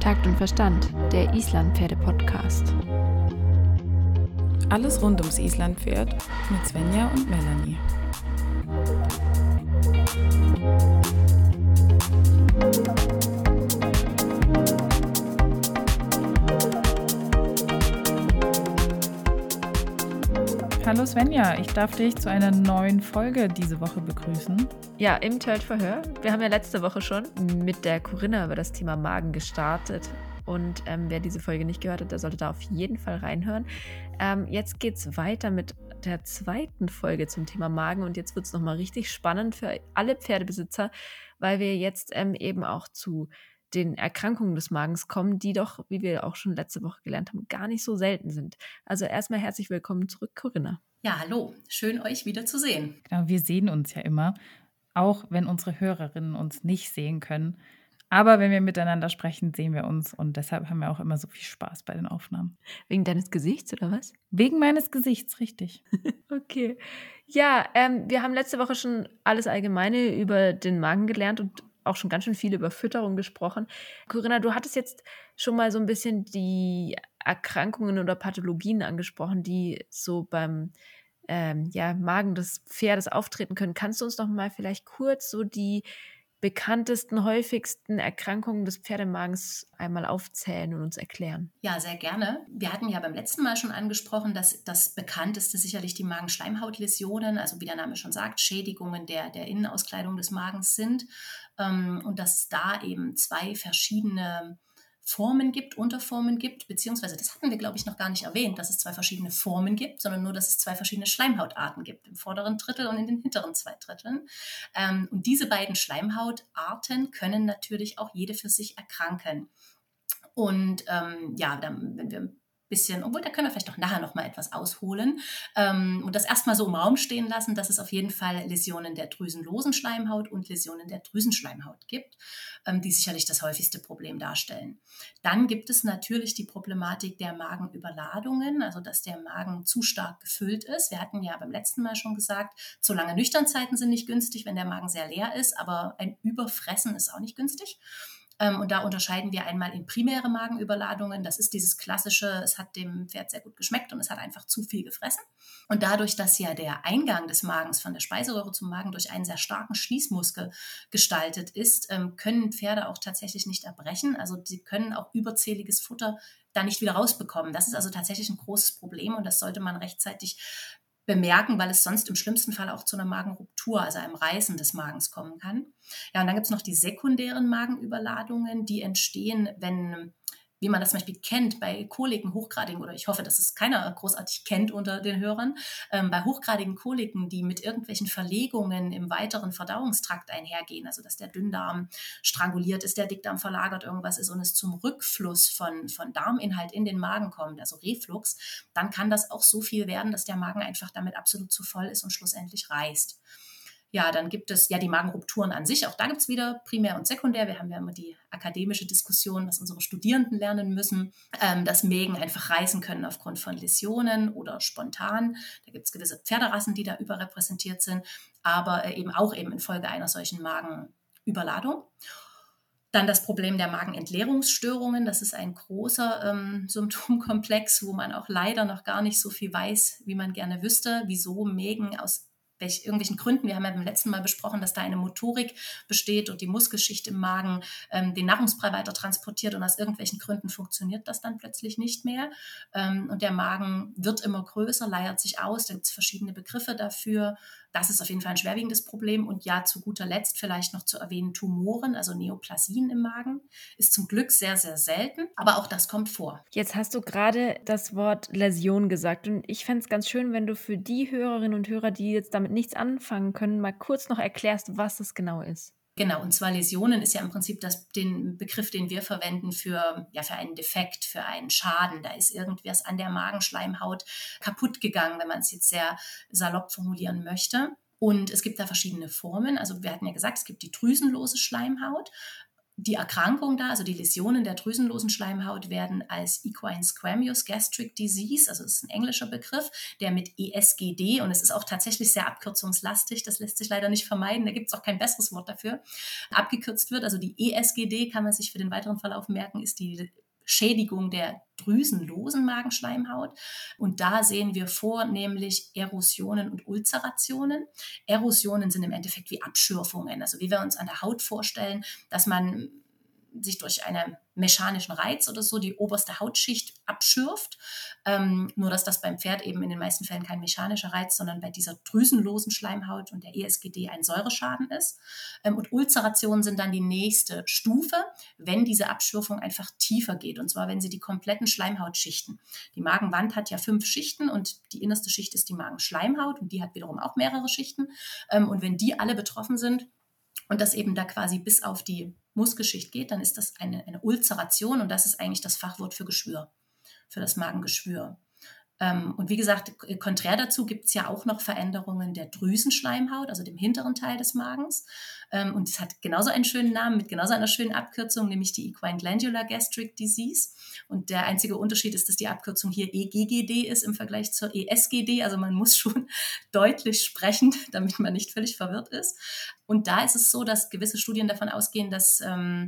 Takt und Verstand, der Islandpferde-Podcast. Alles rund ums Islandpferd mit Svenja und Melanie. Hallo Svenja, ich darf dich zu einer neuen Folge diese Woche begrüßen. Ja, im Tölt-Verhör. Wir haben ja letzte Woche schon mit der Corinna über das Thema Magen gestartet. Und wer diese Folge nicht gehört hat, der sollte da auf jeden Fall reinhören. Jetzt geht es weiter mit der zweiten Folge zum Thema Magen. Und jetzt wird es nochmal richtig spannend für alle Pferdebesitzer, weil wir jetzt eben auch zu den Erkrankungen des Magens kommen, die doch, wie wir auch schon letzte Woche gelernt haben, gar nicht so selten sind. Also erstmal herzlich willkommen zurück, Corinna. Ja, hallo. Schön, euch wieder zu sehen. Genau, wir sehen uns ja immer, auch wenn unsere Hörerinnen uns nicht sehen können. Aber wenn wir miteinander sprechen, sehen wir uns. Und deshalb haben wir auch immer so viel Spaß bei den Aufnahmen. Wegen deines Gesichts, oder was? Wegen meines Gesichts, richtig. Okay. Ja, wir haben letzte Woche schon alles Allgemeine über den Magen gelernt und auch schon ganz schön viel über Fütterung gesprochen. Corinna, du hattest jetzt schon mal so ein bisschen die Erkrankungen oder Pathologien angesprochen, die so beim Magen des Pferdes auftreten können. Kannst du uns noch mal vielleicht kurz so die bekanntesten, häufigsten Erkrankungen des Pferdemagens einmal aufzählen und uns erklären? Ja, sehr gerne. Wir hatten ja beim letzten Mal schon angesprochen, dass das bekannteste sicherlich die Magenschleimhautläsionen, also wie der Name schon sagt, Schädigungen der Innenauskleidung des Magens sind. Und dass es da eben zwei verschiedene Formen gibt, Unterformen gibt, beziehungsweise das hatten wir, glaube ich, noch gar nicht erwähnt, dass es zwei verschiedene Formen gibt, sondern nur, dass es zwei verschiedene Schleimhautarten gibt, im vorderen Drittel und in den hinteren 2 Dritteln. Und diese beiden Schleimhautarten können natürlich auch jede für sich erkranken. Und wenn wir ein bisschen, obwohl da können wir vielleicht doch nachher noch mal etwas ausholen und das erstmal so im Raum stehen lassen, dass es auf jeden Fall Läsionen der drüsenlosen Schleimhaut und Läsionen der Drüsenschleimhaut gibt, die sicherlich das häufigste Problem darstellen. Dann gibt es natürlich die Problematik der Magenüberladungen, also dass der Magen zu stark gefüllt ist. Wir hatten ja beim letzten Mal schon gesagt, zu lange Nüchternzeiten sind nicht günstig, wenn der Magen sehr leer ist, aber ein Überfressen ist auch nicht günstig. Und da unterscheiden wir einmal in primäre Magenüberladungen. Das ist dieses klassische, es hat dem Pferd sehr gut geschmeckt und es hat einfach zu viel gefressen. Und dadurch, dass ja der Eingang des Magens von der Speiseröhre zum Magen durch einen sehr starken Schließmuskel gestaltet ist, können Pferde auch tatsächlich nicht erbrechen. Also sie können auch überzähliges Futter da nicht wieder rausbekommen. Das ist also tatsächlich ein großes Problem und das sollte man rechtzeitig bemerken, weil es sonst im schlimmsten Fall auch zu einer Magenruptur, also einem Reißen des Magens kommen kann. Ja, und dann gibt es noch die sekundären Magenüberladungen, die entstehen, wenn, wie man das zum Beispiel kennt, bei Koliken, hochgradigen, oder ich hoffe, dass es keiner großartig kennt unter den Hörern, bei hochgradigen Koliken, die mit irgendwelchen Verlegungen im weiteren Verdauungstrakt einhergehen, also dass der Dünndarm stranguliert ist, der Dickdarm verlagert irgendwas ist und es zum Rückfluss von Darminhalt in den Magen kommt, also Reflux, dann kann das auch so viel werden, dass der Magen einfach damit absolut zu voll ist und schlussendlich reißt. Ja, dann gibt es ja die Magenrupturen an sich. Auch da gibt es wieder Primär und Sekundär. Wir haben ja immer die akademische Diskussion, was unsere Studierenden lernen müssen, dass Mägen einfach reißen können aufgrund von Läsionen oder spontan. Da gibt es gewisse Pferderassen, die da überrepräsentiert sind, aber eben infolge einer solchen Magenüberladung. Dann das Problem der Magenentleerungsstörungen. Das ist ein großer Symptomkomplex, wo man auch leider noch gar nicht so viel weiß, wie man gerne wüsste, wieso Mägen aus irgendwelchen Gründen, wir haben ja beim letzten Mal besprochen, dass da eine Motorik besteht und die Muskelschicht im Magen den Nahrungsbrei weiter transportiert und aus irgendwelchen Gründen funktioniert das dann plötzlich nicht mehr. Und der Magen wird immer größer, leiert sich aus, da gibt es verschiedene Begriffe dafür. Das ist auf jeden Fall ein schwerwiegendes Problem. Und ja, zu guter Letzt vielleicht noch zu erwähnen, Tumoren, also Neoplasien im Magen, ist zum Glück sehr, sehr selten, aber auch das kommt vor. Jetzt hast du gerade das Wort Läsion gesagt und ich fände es ganz schön, wenn du für die Hörerinnen und Hörer, die jetzt damit nichts anfangen können, mal kurz noch erklärst, was das genau ist. Genau, und zwar Läsionen ist ja im Prinzip den Begriff, den wir verwenden für einen Defekt, für einen Schaden. Da ist irgendwas an der Magenschleimhaut kaputt gegangen, wenn man es jetzt sehr salopp formulieren möchte. Und es gibt da verschiedene Formen. Also wir hatten ja gesagt, es gibt die drüsenlose Schleimhaut. Die Erkrankung da, also die Läsionen der drüsenlosen Schleimhaut, werden als Equine Squamous Gastric Disease, also das ist ein englischer Begriff, der mit ESGD, und es ist auch tatsächlich sehr abkürzungslastig, das lässt sich leider nicht vermeiden, da gibt es auch kein besseres Wort dafür, abgekürzt wird. Also die ESGD kann man sich für den weiteren Verlauf merken, ist die Schädigung der drüsenlosen Magenschleimhaut. Und da sehen wir vornehmlich Erosionen und Ulzerationen. Erosionen sind im Endeffekt wie Abschürfungen, also wie wir uns an der Haut vorstellen, dass man sich durch einen mechanischen Reiz oder so die oberste Hautschicht abschürft. Nur dass das beim Pferd eben in den meisten Fällen kein mechanischer Reiz, sondern bei dieser drüsenlosen Schleimhaut und der ESGD ein Säureschaden ist. Und Ulzerationen sind dann die nächste Stufe, wenn diese Abschürfung einfach tiefer geht. Und zwar, wenn sie die kompletten Schleimhautschichten. Die Magenwand hat ja 5 Schichten und die innerste Schicht ist die Magenschleimhaut und die hat wiederum auch mehrere Schichten. Und wenn die alle betroffen sind, und das eben da quasi bis auf die Muskelschicht geht, dann ist das eine Ulzeration und das ist eigentlich das Fachwort für Geschwür, für das Magengeschwür. Und wie gesagt, konträr dazu gibt es ja auch noch Veränderungen der Drüsenschleimhaut, also dem hinteren Teil des Magens. Und es hat genauso einen schönen Namen mit genauso einer schönen Abkürzung, nämlich die Equine Glandular Gastric Disease. Und der einzige Unterschied ist, dass die Abkürzung hier EGGD ist im Vergleich zur ESGD. Also man muss schon deutlich sprechen, damit man nicht völlig verwirrt ist. Und da ist es so, dass gewisse Studien davon ausgehen, dass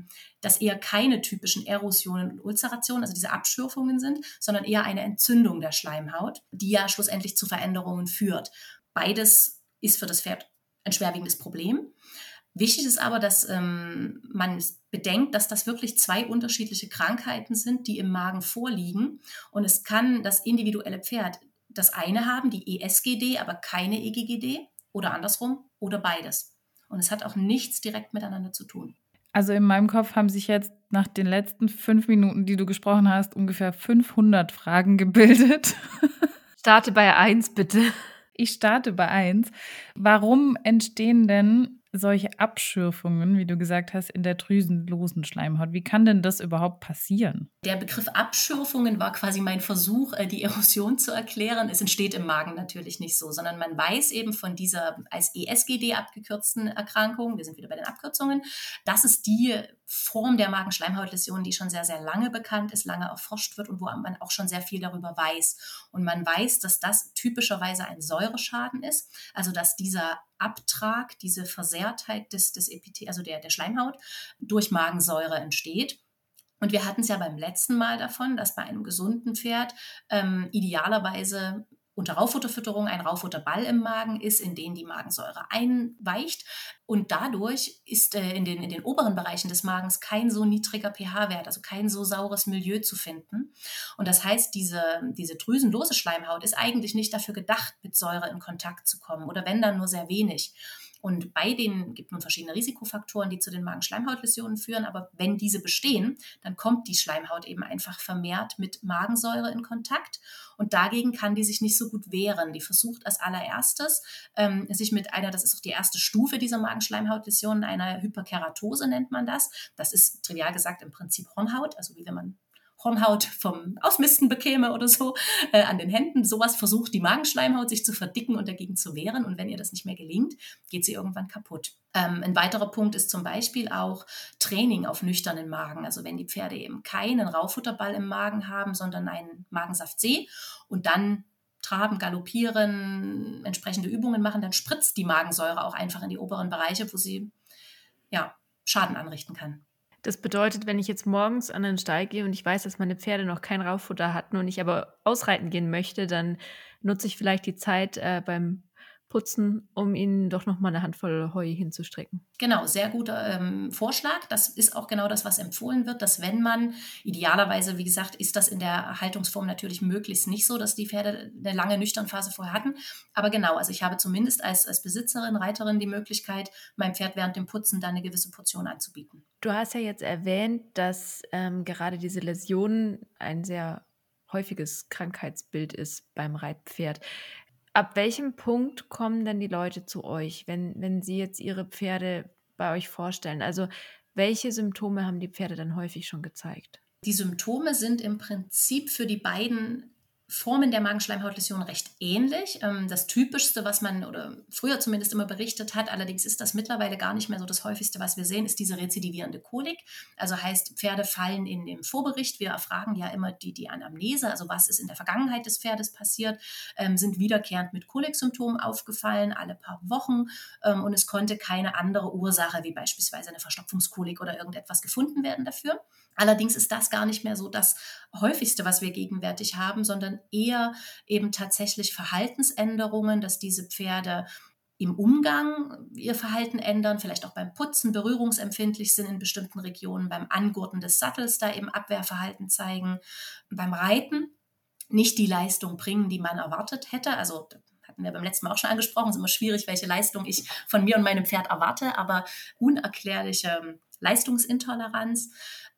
eher keine typischen Erosionen und Ulzerationen, also diese Abschürfungen sind, sondern eher eine Entzündung der Schleimhaut, die ja schlussendlich zu Veränderungen führt. Beides ist für das Pferd ein schwerwiegendes Problem. Wichtig ist aber, dass man bedenkt, dass das wirklich 2 unterschiedliche Krankheiten sind, die im Magen vorliegen. Und es kann das individuelle Pferd das eine haben, die ESGD, aber keine EGGD oder andersrum oder beides. Und es hat auch nichts direkt miteinander zu tun. Also in meinem Kopf haben sich jetzt nach den letzten 5 Minuten, die du gesprochen hast, ungefähr 500 Fragen gebildet. Starte bei 1, bitte. Ich starte bei 1. Warum entstehen denn solche Abschürfungen, wie du gesagt hast, in der drüsenlosen Schleimhaut? Wie kann denn das überhaupt passieren? Der Begriff Abschürfungen war quasi mein Versuch, die Erosion zu erklären. Es entsteht im Magen natürlich nicht so, sondern man weiß eben von dieser als ESGD abgekürzten Erkrankung, wir sind wieder bei den Abkürzungen, das ist die Form der Magenschleimhautläsion, die schon sehr, sehr lange bekannt ist, lange erforscht wird und wo man auch schon sehr viel darüber weiß. Und man weiß, dass das typischerweise ein Säureschaden ist, also dass dieser Abtrag, diese Versehrtheit des also der Schleimhaut durch Magensäure entsteht. Und wir hatten es ja beim letzten Mal davon, dass bei einem gesunden Pferd idealerweise unter Raufutterfütterung ein Raufutterball im Magen ist, in den die Magensäure einweicht. Und dadurch ist in den oberen Bereichen des Magens kein so niedriger pH-Wert, also kein so saures Milieu zu finden. Und das heißt, diese drüsenlose Schleimhaut ist eigentlich nicht dafür gedacht, mit Säure in Kontakt zu kommen oder wenn dann nur sehr wenig. Und bei denen gibt es nun verschiedene Risikofaktoren, die zu den Magenschleimhautläsionen führen. Aber wenn diese bestehen, dann kommt die Schleimhaut eben einfach vermehrt mit Magensäure in Kontakt. Und dagegen kann die sich nicht so gut wehren. Die versucht als allererstes, sich mit einer, das ist auch die erste Stufe dieser Magenschleimhautläsionen, einer Hyperkeratose nennt man das. Das ist trivial gesagt im Prinzip Hornhaut, also wie wenn man Hornhaut vom Ausmisten bekäme oder so, an den Händen. Sowas versucht die Magenschleimhaut, sich zu verdicken und dagegen zu wehren. Und wenn ihr das nicht mehr gelingt, geht sie irgendwann kaputt. Ein weiterer Punkt ist zum Beispiel auch Training auf nüchternen Magen. Also wenn die Pferde eben keinen Raufutterball im Magen haben, sondern einen Magensaft-C und dann traben, galoppieren, entsprechende Übungen machen, dann spritzt die Magensäure auch einfach in die oberen Bereiche, wo sie Schaden anrichten kann. Das bedeutet, wenn ich jetzt morgens an den Stall gehe und ich weiß, dass meine Pferde noch kein Rauffutter hatten und ich aber ausreiten gehen möchte, dann nutze ich vielleicht die Zeit beim Putzen, um ihnen doch nochmal eine Handvoll Heu hinzustrecken. Genau, sehr guter Vorschlag. Das ist auch genau das, was empfohlen wird, dass wenn man, idealerweise, wie gesagt, ist das in der Haltungsform natürlich möglichst nicht so, dass die Pferde eine lange Nüchternphase vorher hatten. Aber genau, also ich habe zumindest als Besitzerin, Reiterin die Möglichkeit, meinem Pferd während dem Putzen dann eine gewisse Portion anzubieten. Du hast ja jetzt erwähnt, dass gerade diese Läsionen ein sehr häufiges Krankheitsbild ist beim Reitpferd. Ab welchem Punkt kommen denn die Leute zu euch, wenn sie jetzt ihre Pferde bei euch vorstellen? Also welche Symptome haben die Pferde dann häufig schon gezeigt? Die Symptome sind im Prinzip für die beiden Formen der Magenschleimhautläsion recht ähnlich. Das Typischste, was man oder früher zumindest immer berichtet hat, allerdings ist das mittlerweile gar nicht mehr so das häufigste, was wir sehen, ist diese rezidivierende Kolik. Also heißt, Pferde fallen in den Vorbericht. Wir erfragen ja immer die Anamnese, also was ist in der Vergangenheit des Pferdes passiert, sind wiederkehrend mit Koliksymptomen aufgefallen, alle paar Wochen, und es konnte keine andere Ursache, wie beispielsweise eine Verstopfungskolik oder irgendetwas gefunden werden dafür. Allerdings ist das gar nicht mehr so das häufigste, was wir gegenwärtig haben, sondern eher eben tatsächlich Verhaltensänderungen, dass diese Pferde im Umgang ihr Verhalten ändern, vielleicht auch beim Putzen berührungsempfindlich sind in bestimmten Regionen, beim Angurten des Sattels da eben Abwehrverhalten zeigen, beim Reiten nicht die Leistung bringen, die man erwartet hätte. Also hatten wir beim letzten Mal auch schon angesprochen, es ist immer schwierig, welche Leistung ich von mir und meinem Pferd erwarte, aber unerklärliche Leistungsintoleranz.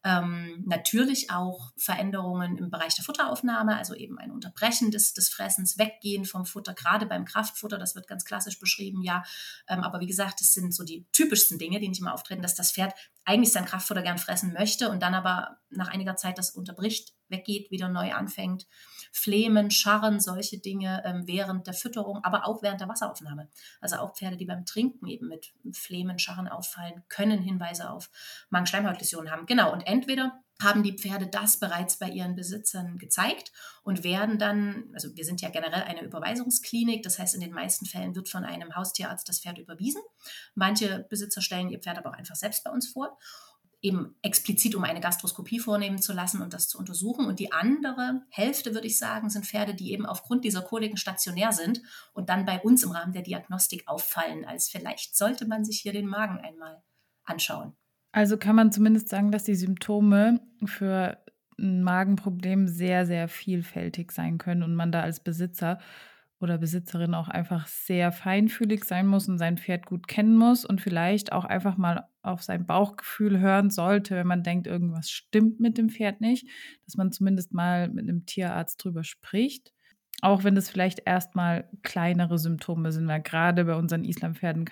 Natürlich auch Veränderungen im Bereich der Futteraufnahme, also eben ein Unterbrechen des Fressens, Weggehen vom Futter, gerade beim Kraftfutter, das wird ganz klassisch beschrieben, ja. Aber wie gesagt, das sind so die typischsten Dinge, die nicht immer auftreten, dass das Pferd eigentlich sein Kraftfutter gern fressen möchte und dann aber nach einiger Zeit das unterbricht, weggeht, wieder neu anfängt. Flehmen, Scharren, solche Dinge während der Fütterung, aber auch während der Wasseraufnahme. Also auch Pferde, die beim Trinken eben mit Flehmen, Scharren auffallen, können Hinweise auf Magenschleimhautläsionen haben. Genau, und entweder haben die Pferde das bereits bei ihren Besitzern gezeigt und werden dann, also wir sind ja generell eine Überweisungsklinik, das heißt in den meisten Fällen wird von einem Haustierarzt das Pferd überwiesen. Manche Besitzer stellen ihr Pferd aber auch einfach selbst bei uns vor, eben explizit, um eine Gastroskopie vornehmen zu lassen und das zu untersuchen. Und die andere Hälfte, würde ich sagen, sind Pferde, die eben aufgrund dieser Koliken stationär sind und dann bei uns im Rahmen der Diagnostik auffallen, als vielleicht sollte man sich hier den Magen einmal anschauen. Also kann man zumindest sagen, dass die Symptome für ein Magenproblem sehr, sehr vielfältig sein können und man da als Besitzer oder Besitzerin auch einfach sehr feinfühlig sein muss und sein Pferd gut kennen muss und vielleicht auch einfach mal auf sein Bauchgefühl hören sollte, wenn man denkt, irgendwas stimmt mit dem Pferd nicht, dass man zumindest mal mit einem Tierarzt drüber spricht. Auch wenn das vielleicht erstmal kleinere Symptome sind, weil gerade bei unseren Islandpferden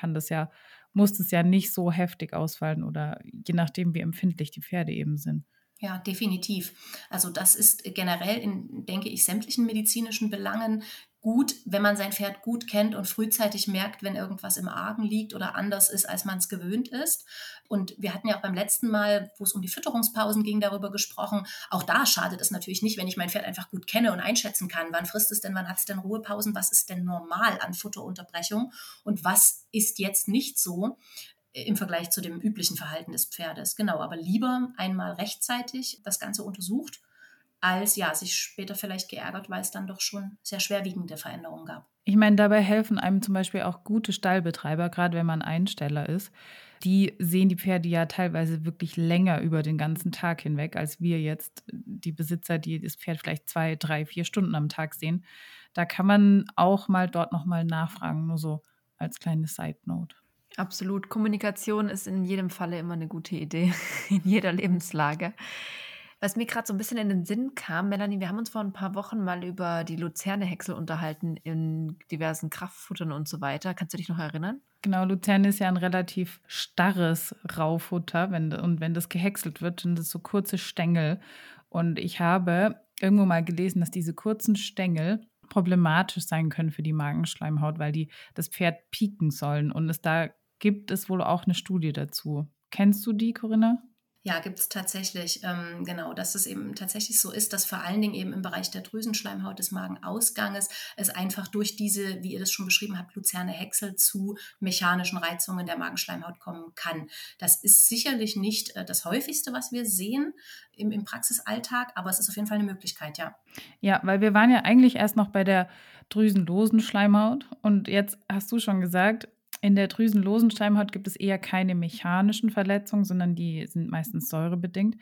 muss das ja nicht so heftig ausfallen oder je nachdem, wie empfindlich die Pferde eben sind. Ja, definitiv. Also das ist generell in, denke ich, sämtlichen medizinischen Belangen gut, wenn man sein Pferd gut kennt und frühzeitig merkt, wenn irgendwas im Argen liegt oder anders ist, als man es gewöhnt ist. Und wir hatten ja auch beim letzten Mal, wo es um die Fütterungspausen ging, darüber gesprochen. Auch da schadet es natürlich nicht, wenn ich mein Pferd einfach gut kenne und einschätzen kann. Wann frisst es denn, wann hat es denn Ruhepausen, was ist denn normal an Futterunterbrechung und was ist jetzt nicht so im Vergleich zu dem üblichen Verhalten des Pferdes. Genau, aber lieber einmal rechtzeitig das Ganze untersucht, als ja, sich später vielleicht geärgert, weil es dann doch schon sehr schwerwiegende Veränderungen gab. Ich meine, dabei helfen einem zum Beispiel auch gute Stallbetreiber, gerade wenn man Einsteller ist. Die sehen die Pferde ja teilweise wirklich länger über den ganzen Tag hinweg, als wir jetzt, die Besitzer, die das Pferd vielleicht 2, 3, 4 Stunden am Tag sehen. Da kann man auch mal dort nochmal nachfragen, nur so als kleine Side-Note. Absolut. Kommunikation ist in jedem Falle immer eine gute Idee, in jeder Lebenslage. Was mir gerade so ein bisschen in den Sinn kam, Melanie, wir haben uns vor ein paar Wochen mal über die Luzerne-Häcksel unterhalten in diversen Kraftfuttern und so weiter. Kannst du dich noch erinnern? Genau, Luzerne ist ja ein relativ starres Raufutter und wenn das gehäckselt wird, sind das so kurze Stängel. Und ich habe irgendwo mal gelesen, dass diese kurzen Stängel problematisch sein können für die Magenschleimhaut, weil die das Pferd pieken sollen. Und da gibt es wohl auch eine Studie dazu. Kennst du die, Corinna? Ja, gibt es tatsächlich, genau, dass es eben tatsächlich so ist, dass vor allen Dingen eben im Bereich der Drüsenschleimhaut des Magenausganges es einfach durch diese, wie ihr das schon beschrieben habt, Luzerne-Häcksel zu mechanischen Reizungen der Magenschleimhaut kommen kann. Das ist sicherlich nicht das häufigste, was wir sehen im Praxisalltag, aber es ist auf jeden Fall eine Möglichkeit, ja. Ja, weil wir waren ja eigentlich erst noch bei der drüsenlosen Schleimhaut und jetzt hast du schon gesagt, in der drüsenlosen Schleimhaut gibt es eher keine mechanischen Verletzungen, sondern die sind meistens säurebedingt.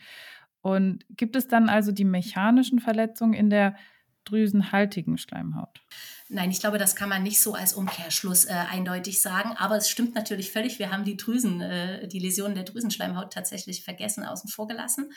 Und gibt es dann also die mechanischen Verletzungen in der drüsenhaltigen Schleimhaut? Nein, ich glaube, das kann man nicht so als Umkehrschluss eindeutig sagen, aber es stimmt natürlich völlig. Wir haben die Läsionen der Drüsenschleimhaut tatsächlich vergessen, außen vor gelassen.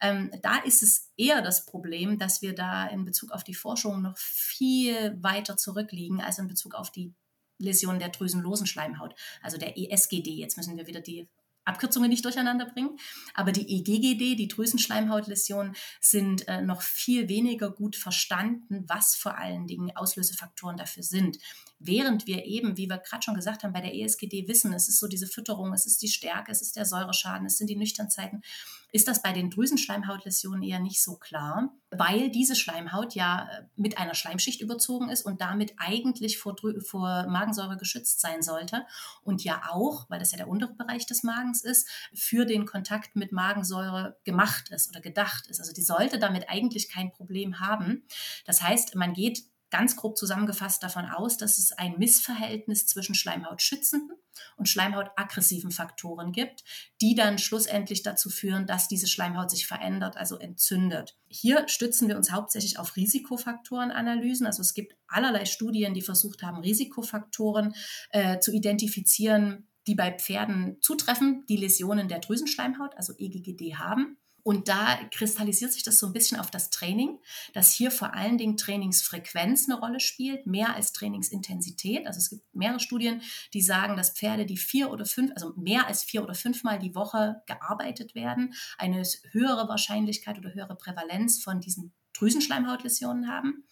Da ist es eher das Problem, dass wir da in Bezug auf die Forschung noch viel weiter zurückliegen als in Bezug auf die Läsionen der drüsenlosen Schleimhaut, also der ESGD. Jetzt müssen wir wieder die Abkürzungen nicht durcheinander bringen. Aber die EGGD, die Drüsenschleimhautläsionen, sind noch viel weniger gut verstanden, was vor allen Dingen Auslösefaktoren dafür sind. Während wir eben, wie wir gerade schon gesagt haben, bei der ESGD wissen, es ist so diese Fütterung, es ist die Stärke, es ist der Säureschaden, es sind die Nüchternzeiten, ist das bei den Drüsenschleimhautläsionen eher nicht so klar, weil diese Schleimhaut ja mit einer Schleimschicht überzogen ist und damit eigentlich vor Magensäure geschützt sein sollte und ja auch, weil das ja der untere Bereich des Magens ist, für den Kontakt mit Magensäure gemacht ist oder gedacht ist. Also die sollte damit eigentlich kein Problem haben. Das heißt, man geht ganz grob zusammengefasst davon aus, dass es ein Missverhältnis zwischen schleimhautschützenden und schleimhautaggressiven Faktoren gibt, die dann schlussendlich dazu führen, dass diese Schleimhaut sich verändert, also entzündet. Hier stützen wir uns hauptsächlich auf Risikofaktorenanalysen. Also es gibt allerlei Studien, die versucht haben, Risikofaktoren zu identifizieren, die bei Pferden zutreffen, die Läsionen der Drüsenschleimhaut, also EGGD, haben. Und da kristallisiert sich das so ein bisschen auf das Training, dass hier vor allen Dingen Trainingsfrequenz eine Rolle spielt, mehr als Trainingsintensität. Also es gibt mehrere Studien, die sagen, dass Pferde, die mehr als 4 oder 5 Mal die Woche gearbeitet werden, eine höhere Wahrscheinlichkeit oder höhere Prävalenz von diesen Drüsenschleimhautläsionen haben.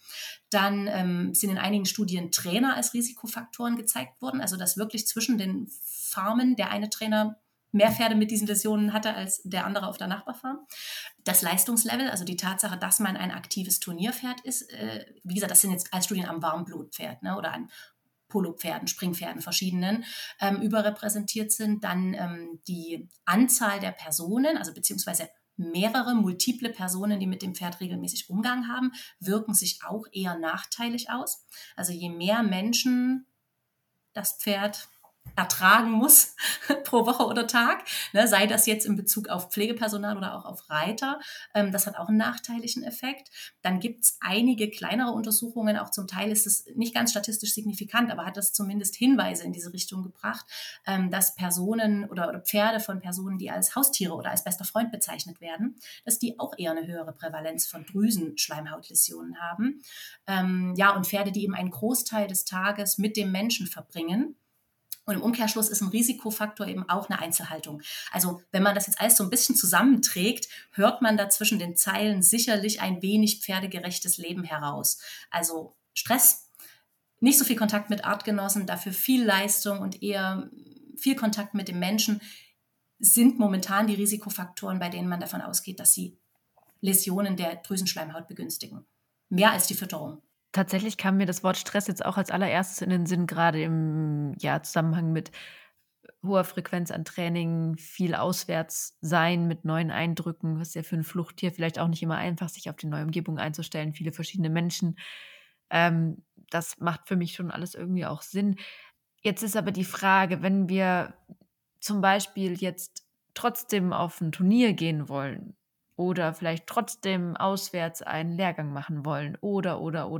Dann sind in einigen Studien Trainer als Risikofaktoren gezeigt worden, also dass wirklich zwischen den Farmen der eine Trainer mehr Pferde mit diesen Läsionen hatte als der andere auf der Nachbarfarm. Das Leistungslevel, also die Tatsache, dass man ein aktives Turnierpferd ist, wie gesagt, das sind jetzt als Studien am Warmblutpferd, ne, oder an Polopferden, Springpferden, verschiedenen, überrepräsentiert sind. Dann die Anzahl der Personen, also beziehungsweise mehrere, multiple Personen, die mit dem Pferd regelmäßig Umgang haben, wirken sich auch eher nachteilig aus. Also je mehr Menschen das Pferd ertragen muss pro Woche oder Tag, ne, sei das jetzt in Bezug auf Pflegepersonal oder auch auf Reiter. Das hat auch einen nachteiligen Effekt. Dann gibt es einige kleinere Untersuchungen, auch zum Teil ist es nicht ganz statistisch signifikant, aber hat das zumindest Hinweise in diese Richtung gebracht, dass Personen oder Pferde von Personen, die als Haustiere oder als bester Freund bezeichnet werden, dass die auch eher eine höhere Prävalenz von Drüsenschleimhautläsionen haben. Und Pferde, die eben einen Großteil des Tages mit dem Menschen verbringen. Und im Umkehrschluss ist ein Risikofaktor eben auch eine Einzelhaltung. Also wenn man das jetzt alles so ein bisschen zusammenträgt, hört man da zwischen den Zeilen sicherlich ein wenig pferdegerechtes Leben heraus. Also Stress, nicht so viel Kontakt mit Artgenossen, dafür viel Leistung und eher viel Kontakt mit dem Menschen sind momentan die Risikofaktoren, bei denen man davon ausgeht, dass sie Läsionen der Drüsenschleimhaut begünstigen. Mehr als die Fütterung. Tatsächlich kam mir das Wort Stress jetzt auch als allererstes in den Sinn, gerade im Zusammenhang mit hoher Frequenz an Training, viel auswärts sein mit neuen Eindrücken, was ja für ein Fluchttier vielleicht auch nicht immer einfach, sich auf die neue Umgebung einzustellen, viele verschiedene Menschen. Das macht für mich schon alles irgendwie auch Sinn. Jetzt ist aber die Frage, wenn wir zum Beispiel jetzt trotzdem auf ein Turnier gehen wollen oder vielleicht trotzdem auswärts einen Lehrgang machen wollen oder.